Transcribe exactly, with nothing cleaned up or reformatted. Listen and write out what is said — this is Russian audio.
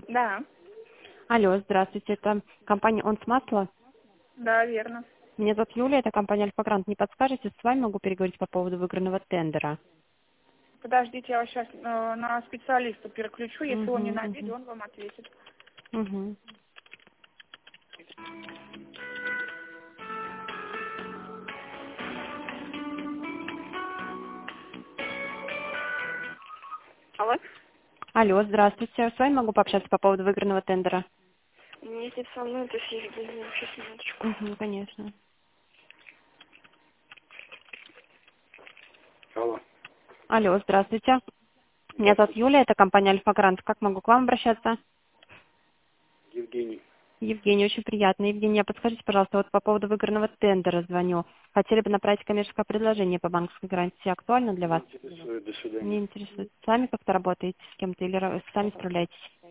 Да, Алло, здравствуйте, это компания «Онс Масло». да, верно. Меня зовут Юлия, это компания «Альфа-Грант». Не подскажете, с вами могу переговорить по поводу выигранного тендера? Подождите, я вас сейчас на специалиста переключу. Если он не Угу, на видео, угу, он вам ответит. угу. Алло? Алло, здравствуйте, с вами могу пообщаться по поводу выигранного тендера? Если со мной, то с Евгением. Сейчас, минуточку. Угу, конечно. Алло. Алло, здравствуйте. Меня зовут Здравствуйте, Юлия, это компания «Альфа-Грант». Как могу к вам обращаться? Евгений. Евгений, очень приятно. Евгений, а подскажите, пожалуйста, вот по поводу выигранного тендера звоню. Хотели бы направить коммерческое предложение по банковской гарантии. Актуально для Не вас? интересует. До Не свидания. интересует. Сами как-то работаете с кем-то или ра- сами справляетесь?